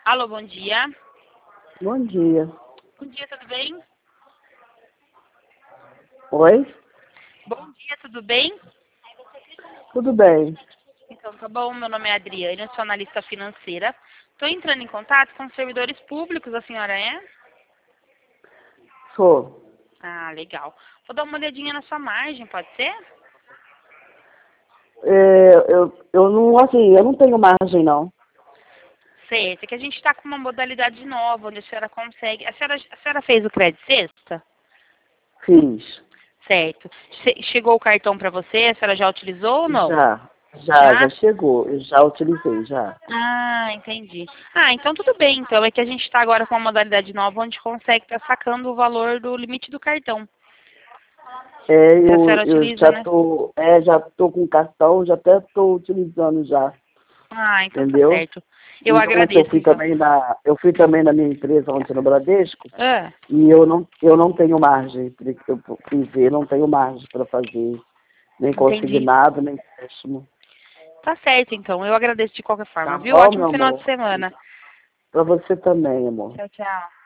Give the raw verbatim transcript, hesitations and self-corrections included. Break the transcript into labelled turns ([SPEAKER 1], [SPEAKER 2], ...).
[SPEAKER 1] Alô, bom dia.
[SPEAKER 2] Bom dia.
[SPEAKER 1] Bom dia, tudo bem?
[SPEAKER 2] Oi?
[SPEAKER 1] Bom dia, tudo bem?
[SPEAKER 2] Tudo bem?
[SPEAKER 1] Então, tá bom. Meu nome é Adriana, eu sou analista financeira. Estou entrando em contato com os servidores públicos, a senhora é?
[SPEAKER 2] Sou.
[SPEAKER 1] Ah, legal. Vou dar uma olhadinha na sua margem, pode ser?
[SPEAKER 2] É, eu, eu não, assim, eu não tenho margem, não.
[SPEAKER 1] Certo, é que a gente está com uma modalidade nova, onde a senhora consegue... A senhora, a senhora fez o crédito sexta?
[SPEAKER 2] Fiz.
[SPEAKER 1] Certo. Che- Chegou o cartão para você? A senhora já utilizou ou não?
[SPEAKER 2] Já. Já, já
[SPEAKER 1] Já?
[SPEAKER 2] chegou. Eu já utilizei, já.
[SPEAKER 1] Ah, entendi. Ah, então tudo bem. Então é que a gente está agora com uma modalidade nova onde consegue estar sacando o valor do limite do cartão.
[SPEAKER 2] É,
[SPEAKER 1] Que a
[SPEAKER 2] eu,
[SPEAKER 1] senhora
[SPEAKER 2] eu
[SPEAKER 1] utiliza,
[SPEAKER 2] já
[SPEAKER 1] né?
[SPEAKER 2] tô, é, já tô com cartão, já até tô utilizando já,
[SPEAKER 1] Ah, então tá
[SPEAKER 2] entendeu?
[SPEAKER 1] certo. Eu
[SPEAKER 2] E ontem eu
[SPEAKER 1] agradeço,
[SPEAKER 2] fui
[SPEAKER 1] então.
[SPEAKER 2] também na, eu fui também na minha empresa ontem no Bradesco,
[SPEAKER 1] Ah,
[SPEAKER 2] e eu não, eu não tenho margem, eu fui ver, não tenho margem para fazer nem
[SPEAKER 1] entendi.
[SPEAKER 2] consignado, nem empréstimo.
[SPEAKER 1] Tá certo, então. Eu agradeço de qualquer forma,
[SPEAKER 2] Tá
[SPEAKER 1] viu?
[SPEAKER 2] bom,
[SPEAKER 1] Ótimo
[SPEAKER 2] meu
[SPEAKER 1] final de
[SPEAKER 2] amor?
[SPEAKER 1] semana.
[SPEAKER 2] Pra você também, amor.
[SPEAKER 1] Tchau, tchau.